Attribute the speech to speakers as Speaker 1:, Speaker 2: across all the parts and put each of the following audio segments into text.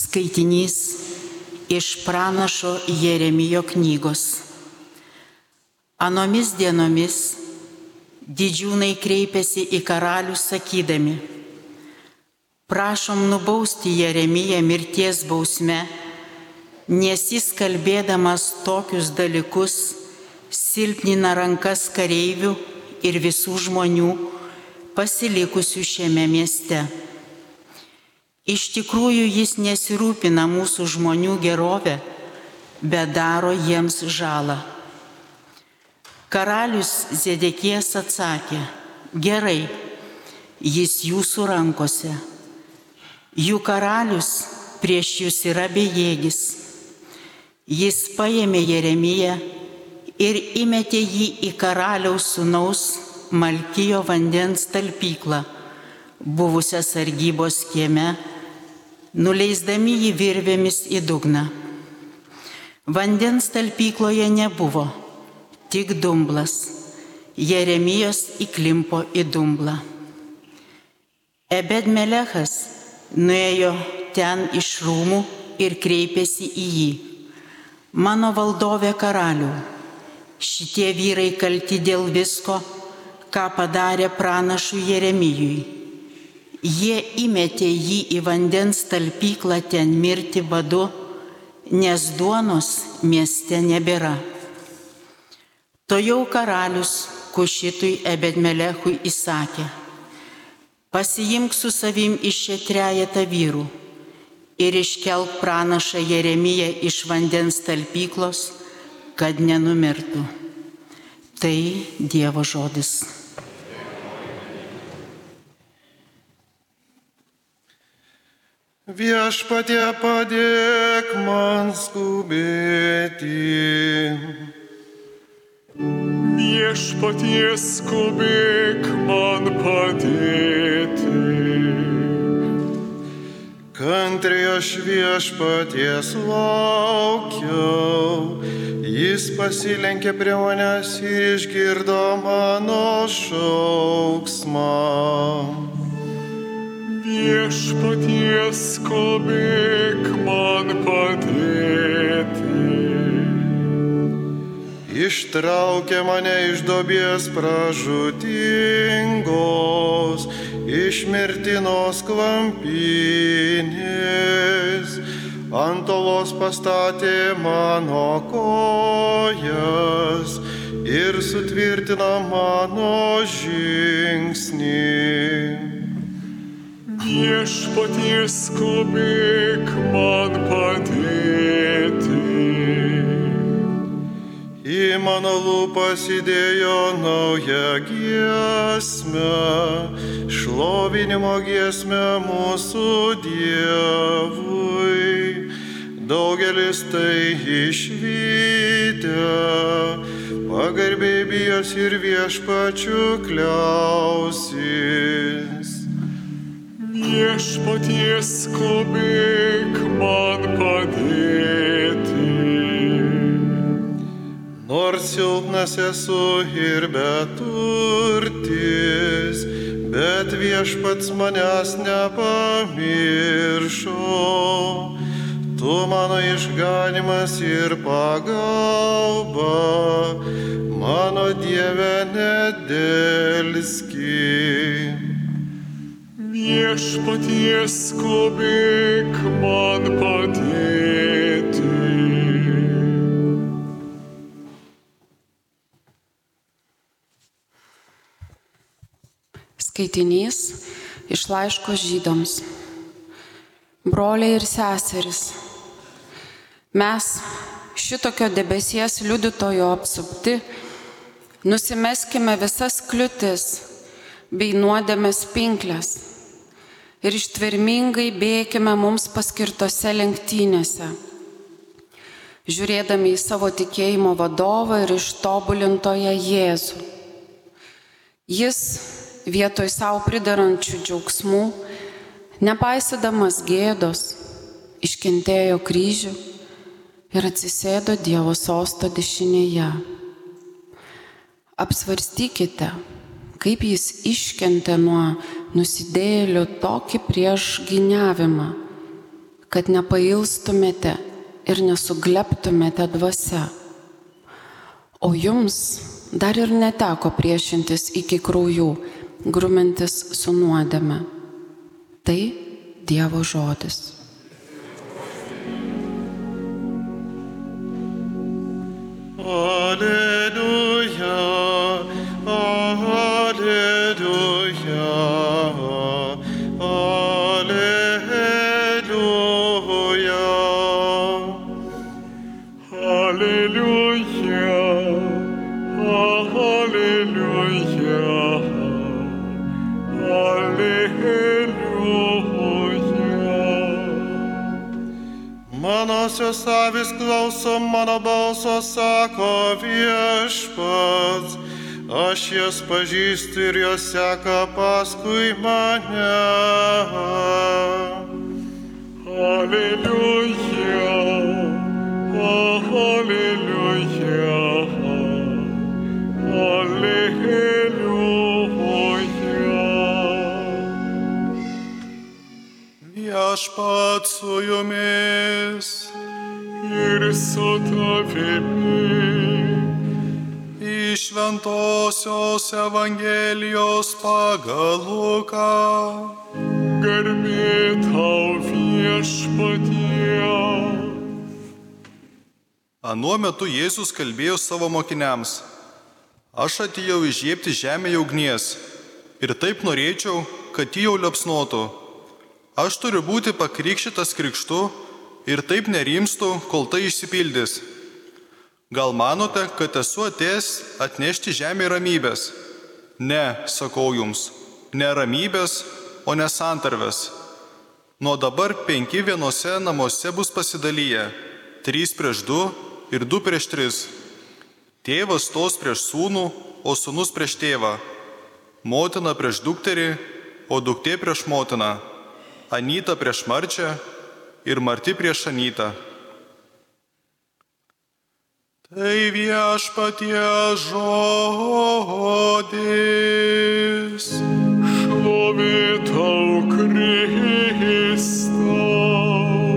Speaker 1: Skaitinys iš pranašo Jeremijo knygos. Anomis dienomis didžiūnai kreipėsi į karalius sakydami: prašom nubausti Jeremiją mirties bausme, nes jis kalbėdamas tokius dalykus silpnina rankas kareivių ir visų žmonių pasilikusių šiame mieste. Iš tikrųjų jis nesirūpina mūsų žmonių gerovę, bet daro jiems žalą. Karalius Zedekijas atsakė: gerai, jis jūsų rankose. Jų karalius prieš jūs yra bejėgis. Jis paėmė Jeremiją ir įmetė jį į karaliaus sūnaus Malkijo vandens talpyklą, buvusią sargybos kieme, nuleisdami jį virvėmis į dugną. Vandens talpykloje nebuvo, tik dumblas. Jeremijas įklimpo į dumblą. Ebed-melechas nuėjo ten iš rūmų ir kreipėsi į jį: mano valdove karaliau, šitie vyrai kalti dėl visko, ką padarė pranašui Jeremijui. Jie įmetė jį į vandens talpyklą ten mirti badu, nes duonos mieste nebėra. Tojau karalius Kušitui Ebed-melechui įsakė: pasiimk su savim iš čia trejetą vyrų ir iškelk pranašą Jeremiją iš vandens talpyklos, kad nenumirtų. Tai Dievo žodis.
Speaker 2: Viešpatie, padėk man skubėti.
Speaker 3: Viešpatie, skubėk man padėti.
Speaker 2: Kantriai aš viešpaties laukiau, jis pasilenkė prie manęs, išgirdo mano šauksmą.
Speaker 3: Viešpatie, skubėk man padėti.
Speaker 2: Ištraukė mane iš duobės pražūtingos, iš mirtinos klampynės. Ant uolos pastatė mano kojas ir sutvirtino mano žingsnį.
Speaker 3: Viešpatie, skubėk man padėti.
Speaker 2: Į mano lūpas įdėjo naują giesmę, šlovinimo giesmę mūsų Dievui. Daugelis tai išvydę, pagarbiai bijos ir viešpačiu kliausis.
Speaker 3: Viešpatie, skubėk man padėti.
Speaker 2: Nors silpnas esu ir beturtis, bet viešpats manęs nepamiršo. Tu mano išganimas ir pagalba, mano Dieve, nedelski.
Speaker 3: Viešpatie, skubėk man padėti.
Speaker 4: Skaitinys iš laiško Žydams. Broliai ir seserys, mes šitokio debesies liudytojo apsupti nusimeskime visas kliūtis bei nuodėmės pinkles ir ištvermingai bėkime mums paskirtose lenktynėse, žiūrėdami į savo tikėjimo vadovą ir ištobulintoją Jėzų. Jis vietoj savo pridarančių džiaugsmų, nepaisydamas gėdos, iškentėjo kryžių ir atsisėdo Dievo sosto dešinėje. Apsvarstykite, kaip jis iškentė nuo nusidėjėlių tokį priešgyniavimą, kad nepailstumėte ir nesugleptumėte dvasia. O jums dar ir neteko priešintis iki kraujų, grumintis su nuodėme. Tai Dievo žodis.
Speaker 2: Alleluja, alleluja, alleluja.
Speaker 3: Alleluja, alleluja, alleluja.
Speaker 2: Manosios avis klauso mano balso, sako Viešpats, aš jas pažįstu ir jos seka paskui mane.
Speaker 3: Alleluja, alleluja, alleluja.
Speaker 2: Viešpats su jumis.
Speaker 3: Ir su tavimi.
Speaker 2: Iš Šventosios Evangelijos pagal Luką.
Speaker 3: Garbė tau Viešpatie.
Speaker 5: Anuo metu Jėzus kalbėjo savo mokiniams: Aš atėjau įžiebti žemėje ugnies ir taip norėčiau, kad ji jau liepsnotų. Aš turiu būti pakrikštytas krikštu ir taip nerimstu, kol tai išsipildys. Gal manote, kad esu atėjęs atnešti žemė ramybės? Ne, sakau jums, ne ramybės, o ne santarvės. Nuo dabar 5 vienose namuose bus pasidalyję, 3 prieš 2 ir 2 prieš 3. Tėvas stos prieš sūnų, o sūnus prieš tėvą. Motina prieš dukterį, o duktė prieš motiną. Anyta prieš marčią ir marti prieš anytą.
Speaker 2: Tai Viešpaties žodis.
Speaker 3: Šlovė tau, Kristau.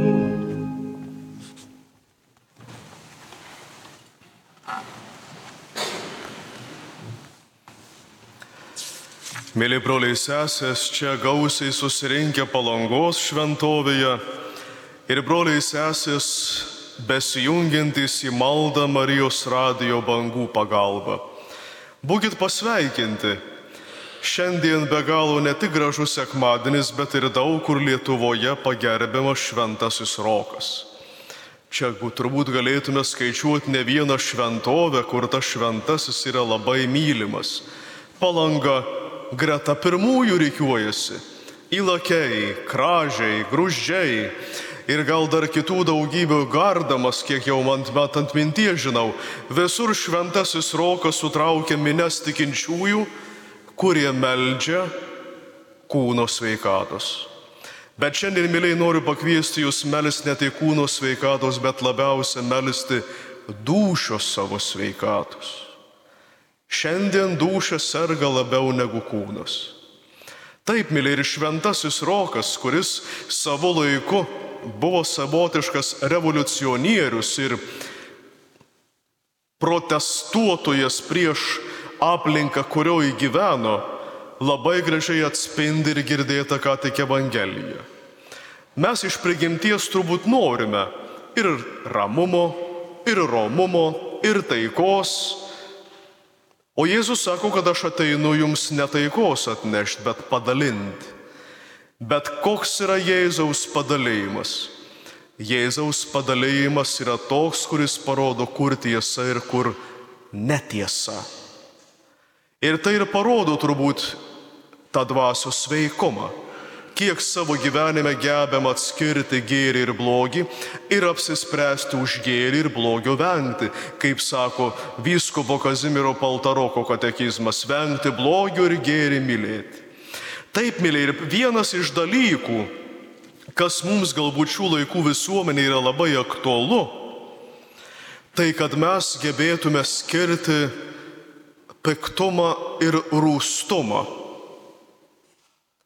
Speaker 6: Mėly broliai sesės, čia gausiai susirinkę Palangos šventovėje ir broliai sesės besijungiantys į maldą Marijos radijo bangų pagalba. Būkit pasveikinti. Šiandien be galo ne tik gražus sekmadienis, bet ir daug kur Lietuvoje pagerbiamas šventasis rokas. Čia turbūt galėtume skaičiuoti ne vieną šventovę, kur tas šventasis yra labai mylimas. Palanga greta pirmųjų rikiuojasi. Įlakiai, Kražiai, Gruzdžiai ir gal dar kitų daugybių gardamas, kiek jau man metant minties žinau, visur šventasis rokas sutraukia minias tikinčiųjų, kurie meldžia kūno sveikatos. Bet šiandien, myliai, noriu pakviesti jūs melsti ne tik kūno sveikatos, bet labiausia melsti dūšios savo sveikatos. Šiandien dūšia serga labiau negu kūnas. Taip, myliai, ir šventasis rokas, kuris savo laiku buvo savotiškas revoliucionierius ir protestuotojas prieš aplinką, kurioje gyveno, labai gražiai atspindi ir girdėta ką tik Evangelija. Mes iš prigimties turbūt norime ir ramumo, ir romumo, ir taikos. O Jėzus sako, kad aš ateinu jums ne taikos atnešti, bet padalinti. Bet koks yra Jėzaus padalėjimas? Jėzaus padalėjimas yra toks, kuris parodo, kur tiesa ir kur netiesa. Ir tai ir parodo turbūt tą dvasios sveikumą. Kiek savo gyvenime gebėm atskirti gėrį ir blogį ir apsispręsti už gėrį ir blogio vengti. Kaip sako vyskupo Kazimiero Paltaroko katekizmas, vengti blogio ir gėrį mylėti. Taip, myliai, ir vienas iš dalykų, kas mums galbūt šių laikų visuomenė yra labai aktualu, tai kad mes gebėtume skirti piktumą ir rūstumą.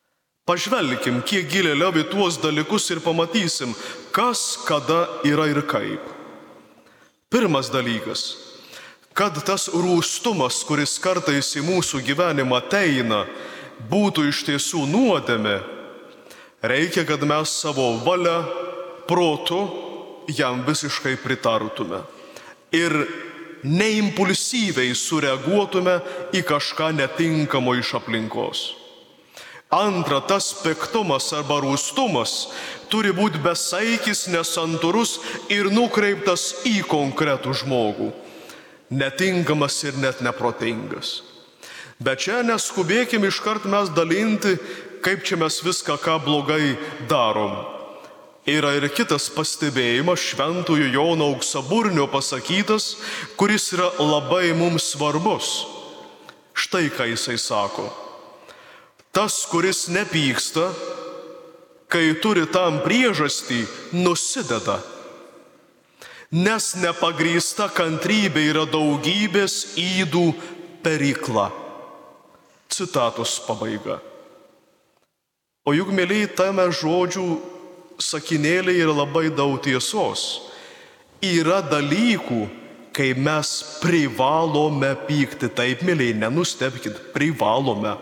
Speaker 6: Pažvelkim, kiek giliau į tuos dalykus ir pamatysim, kas, kada yra ir kaip. Pirmas dalykas, kad tas rūstumas, kuris kartais į mūsų gyvenimą ateina, būtų iš tiesų nuodėmė, reikia, kad mes savo valia, protu jam visiškai pritartume ir neimpulsyviai sureaguotume į kažką netinkamo iš aplinkos. Antra, tas piktumas arba rūstumas turi būti besaikis, nesantūrus ir nukreiptas į konkretų žmogų. Netinkamas ir net neprotingas. Bet čia neskubėkim iškart mes dalinti, kaip čia mes viską ką blogai darom. Yra ir kitas pastebėjimas šventojo Jono Auksaburnio pasakytas, kuris yra labai mums svarbus. Štai ką jisai sako. Tas, kuris nepyksta, kai turi tam priežastį, nusideda. Nes nepagrįsta kantrybė yra daugybės ydų perikla. Citatos pabaiga. O juk, mėlyje, tame žodžių sakinėlė yra labai daug tiesos. Yra dalykų, kai mes privalome pykti. Taip, mėlyje, nenustebkit, privalome.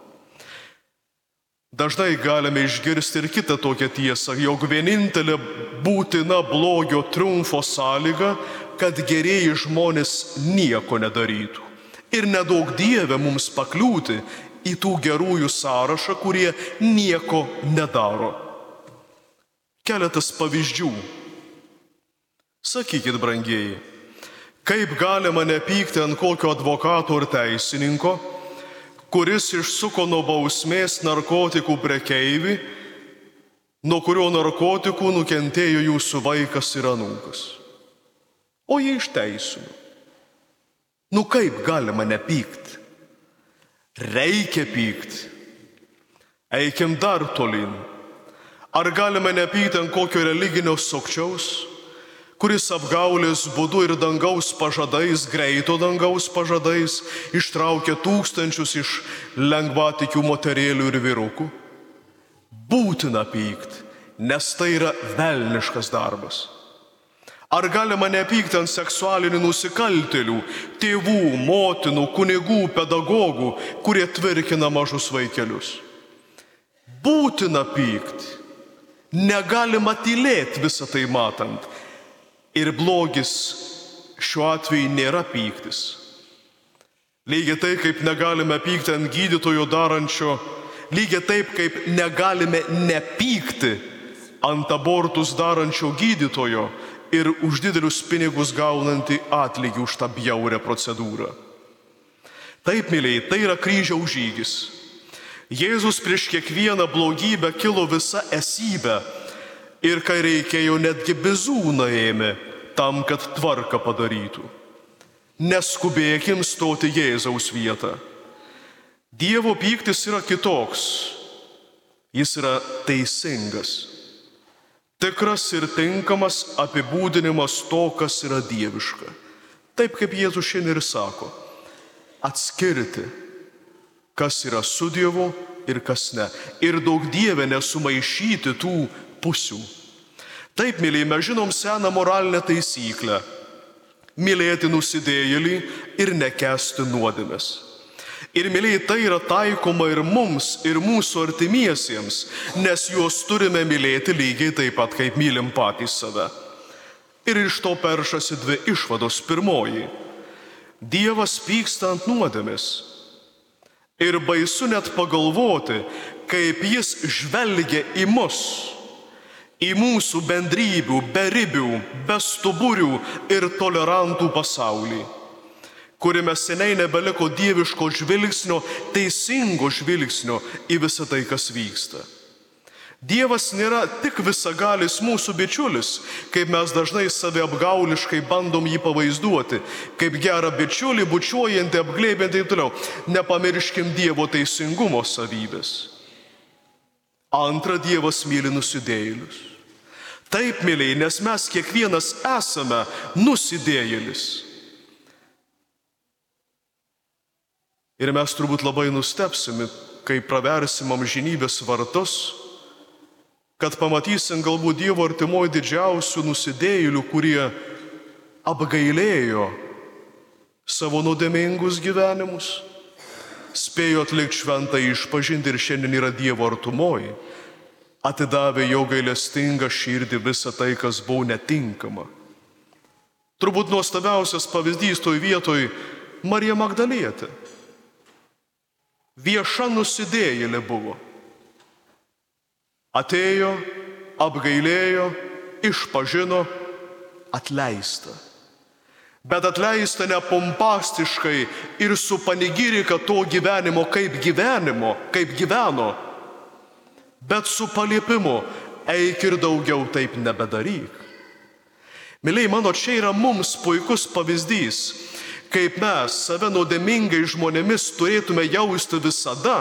Speaker 6: Dažnai galime išgirsti ir kitą tokią tiesą, jog vienintelė būtina blogio triumfo sąlyga, kad gerieji žmonės nieko nedarytų. Ir nedaug Dieve mums pakliūti į tų gerųjų sąrašą, kurie nieko nedaro. Keletas pavyzdžių. Sakykit, brangieji, kaip galima nepykti ant kokio advokato ar teisininko, kuris išsuko nuo bausmės narkotikų prekeivį, nuo kurio narkotikų nukentėjo jūsų vaikas ir anūkas. O jie išteisino. Nu kaip galima nepykti? Reikia pykti. Eikim dar tolyn. Ar galime nepykti ant kokio religinio sukčiaus, kuris apgaulės būdu ir dangaus pažadais, greito dangaus pažadais, ištraukė tūkstančius iš lengvatikių moterėlių ir vyrukų? Būtina pykti, nes tai yra velniškas darbas. Ar galima nepykti ant seksualinių nusikaltėlių, tėvų, motinų, kunigų, pedagogų, kurie tvirkina mažus vaikelius? Būtina pykti. Negalima tylėti visą tai matant. Ir blogis šiuo atveju nėra pyktis. Lygiai taip, kaip negalime pykti ant gydytojo darančio, lygiai taip, kaip negalime nepykti ant abortus darančio gydytojo ir už didelius pinigus gaunantį atlygį už tą bjaurią procedūrą. Taip, mylėjai, tai yra kryžiaus žygis. Jėzus prieš kiekvieną blogybę kilo visa esybė. Ir kai reikėjo, netgi bizūną ėmė tam, kad tvarką padarytų. Neskubėkim stoti Jėzaus vietą. Dievo pyktis yra kitoks. Jis yra teisingas. Tikras ir tinkamas apibūdinimas to, kas yra dieviška. Taip kaip Jėzus šiandien ir sako. Atskirti, kas yra su Dievu ir kas ne. Ir daug Dieve nesumaišyti tų pusių. Taip, mylėjai, mes žinom seną moralinę taisyklę. Mylėti nusidėjėlį ir nekęsti nuodėmės. Ir, mylėjai, tai yra taikoma ir mums, ir mūsų artimiesiems, nes juos turime mylėti lygiai taip pat, kaip mylim patys save. Ir iš to peršasi dvi išvados. Pirmoji. Dievas pyksta ant nuodėmės. Ir baisu net pagalvoti, kaip jis žvelgia į mus, į mūsų bendrybių, beribių, bestuburių ir tolerantų pasaulį, kuriame seniai nebeliko dieviško žvilgsnio, teisingo žvilgsnio į visą tai, kas vyksta. Dievas nėra tik visagalis mūsų bičiulis, kaip mes dažnai saviapgauliškai bandom jį pavaizduoti, kaip gerą bičiulį, bučiuojantį, apglėbiantį ir toliau. Nepamirškim Dievo teisingumo savybės. Antra, Dievas myli nusidėjėlius. Taip, mylėjai, nes mes kiekvienas esame nusidėjėlis. Ir mes turbūt labai nustebsime, kai praversim amžinybės vartus, kad pamatysim galbūt Dievo artimoje didžiausių nusidėjėlių, kurie apgailėjo savo nuodėmingus gyvenimus, spėjo atlikti šventą išpažintį ir šiandien yra Dievo artumoji, atidavė jo gailestingą širdį visą tai, kas buvo netinkama. Turbūt nuostabiausias pavyzdys toj vietoj Marija Magdalietė. Vieša nusidėjėlė buvo. Atėjo, apgailėjo, išpažino, atleista. Bet atleista ne pompastiškai ir su panegirika to gyvenimo, kaip gyveno, bet su paliepimu, eik ir daugiau taip nebedaryk. Mėlyjei mano, čia yra mums puikus pavyzdys, kaip mes save nuodėmingai žmonėmis turėtume jausti visada,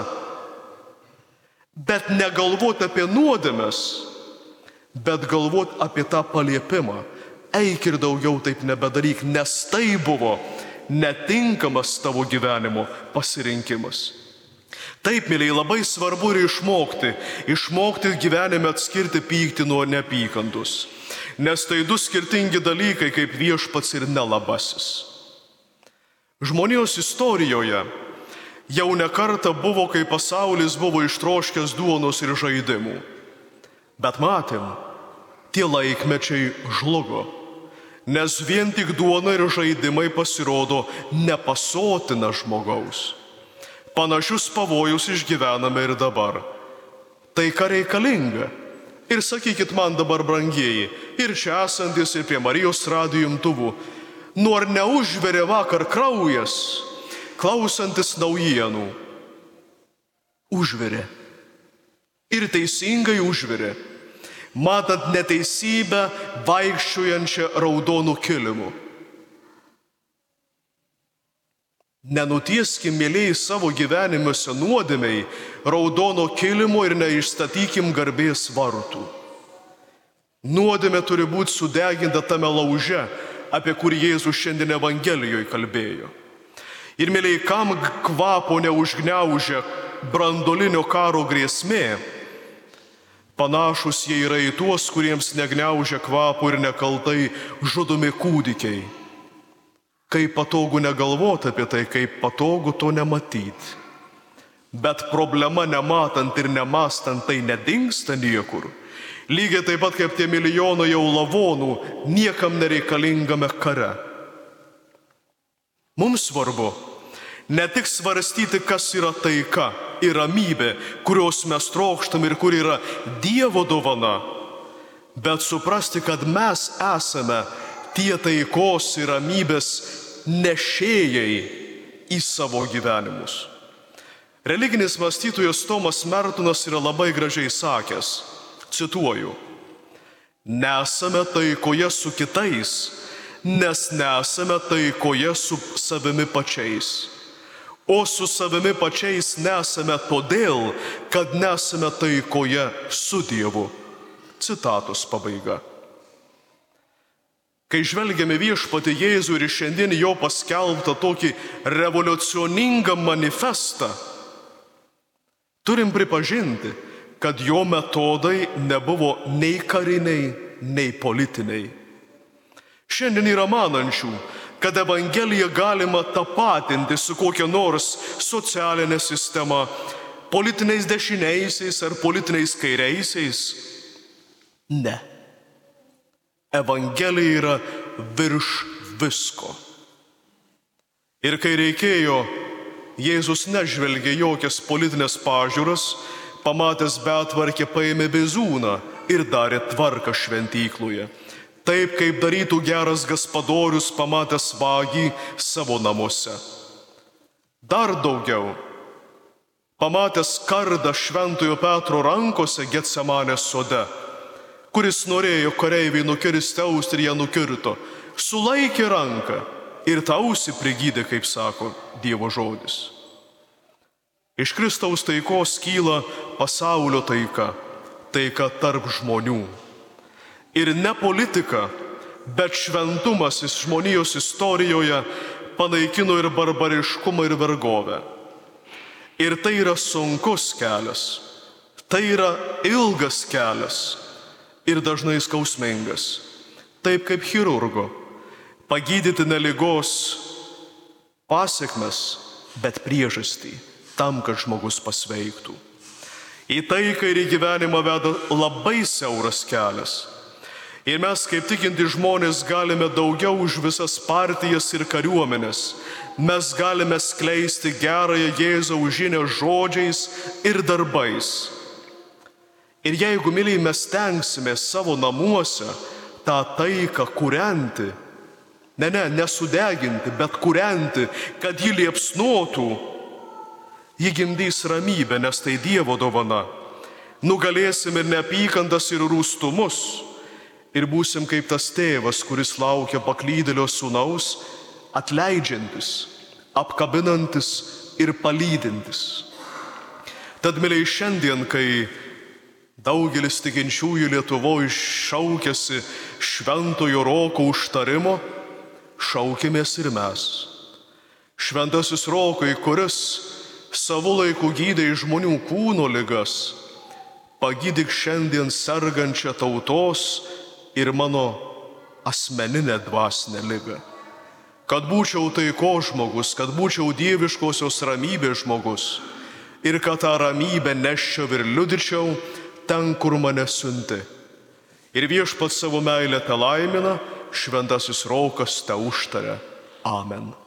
Speaker 6: bet negalvoti apie nuodėmes, bet galvoti apie tą paliepimą. Eik ir daugiau taip nebedaryk, nes tai buvo netinkamas tavo gyvenimo pasirinkimas. Taip, mėlyjei, labai svarbu ir išmokti gyvenime atskirti pyktį nuo neapykantos, nes tai du skirtingi dalykai, kaip viešpats ir nelabasis. Žmonijos istorijoje jau ne kartą buvo, kai pasaulis buvo ištroškęs duonos ir žaidimų. Bet matėm, tie laikmečiai žlugo, nes vien tik duona ir žaidimai pasirodo nepasotina žmogaus. Panašius pavojus išgyvename ir dabar. Tai ką reikalinga? Ir sakykit man dabar, brangieji, ir čia esantis, ir prie Marijos radijo imtuvų, ar neužveria vakar kraujas, klausantis naujienų? Užveria. Ir teisingai užveria, matant neteisybę vaikščiojančią raudonų kilimu. Nenutieskim, mėlyjei, savo gyvenimuose nuodėmiai raudono kilimo ir neišstatykim garbės vartų. Nuodėmė turi būti sudeginta tame lauže, apie kurį Jėzus šiandien Evangelijoje kalbėjo. Ir, mėlyjei, kam kvapo neužgniaužia branduolinio karo grėsmė, panašus jie yra į tuos, kuriems negniaužia kvapo ir nekaltai žudomi kūdikiai. Kaip patogu negalvoti apie tai, kaip patogu to nematyti. Bet problema nematant ir nemastant tai nedingsta niekur. Lygiai taip pat kaip tie milijonai jau lavonų niekam nereikalingame kare. Mums svarbu ne tik svarstyti, kas yra taika ir ramybė, kurios mes trokštam ir kur yra Dievo dovana, bet suprasti, kad mes esame tie taikos ir ramybės nešėjai į savo gyvenimus. Religinis mąstytojas Tomas Mertonas yra labai gražiai sakęs, cituoju, nesame taikoje su kitais, nes nesame taikoje su savimi pačiais. O su savimi pačiais nesame todėl, kad nesame taikoje su Dievu. Citatos pabaiga. Kai žvelgiame viešpatį Jėzų ir šiandien jo paskelbtą tokį revoliucioningą manifestą, turim pripažinti, kad jo metodai nebuvo nei kariniai, nei politiniai. Šiandien yra manančių, kad Evangeliją galima tapatinti su kokia nors socialinė sistema, politiniais dešiniaisiais ar politiniais kairiaisiais. Ne. Evangelija yra virš visko. Ir kai reikėjo, Jėzus nežvelgė jokias politinės pažiūras, pamatęs betvarkę paėmė bizūną ir darė tvarką šventykloje. Taip, kaip darytų geras gaspadorius, pamatęs vagį savo namuose. Dar daugiau, pamatęs kardą Šventojo Petro rankose Getsemanės sode, kuris norėjo kareiviai nukirsti ausį ir ją nukirto, sulaikė ranką ir tą ausį prigydė, kaip sako Dievo žodis. Iš Kristaus taikos kyla pasaulio taika, taika tarp žmonių. Ir ne politika, bet šventumas žmonijos istorijoje panaikino ir barbariškumą ir vergovę. Ir tai yra sunkus kelias, tai yra ilgas kelias ir dažnai skausmingas. Taip kaip chirurgo, pagydyti ne ligos pasekmes, bet priežastį tam, kad žmogus pasveiktų. Į taiką ir į gyvenimą veda labai siauras kelias. Ir mes, kaip tikinti žmonės, galime daugiau už visas partijas ir kariuomenės. Mes galime skleisti gerąją Jėzaus žinią žodžiais ir darbais. Ir jeigu, myliai, mes stengsime savo namuose tą taiką kūrenti, nesudeginti, bet kūrenti, kad ji liepsnotų, ji gimdys ramybę, nes tai Dievo dovana. Nugalėsim ir neapykantas, ir rūstumus. Ir būsim kaip tas tėvas, kuris laukia paklydėlio sūnaus, atleidžiantis, apkabinantis ir palydintis. Tad, myliai, šiandien, kai daugelis tikinčiųjų Lietuvoje šaukiasi šventojo roko užtarimo, šaukimės ir mes. Šventasis Rokai, kuris savo laiku gydė žmonių kūno ligas, pagydyk šiandien sergančią tautos ir mano asmeninę dvasinę ligą. Kad būčiau taiko žmogus, kad būčiau dieviškosios ramybės žmogus ir kad tą ramybę neščiau ir liudyčiau ten, kur mane siunti. Ir Viešpats savo meilę te laimina, šventasis Rokas te užtaria. Amen.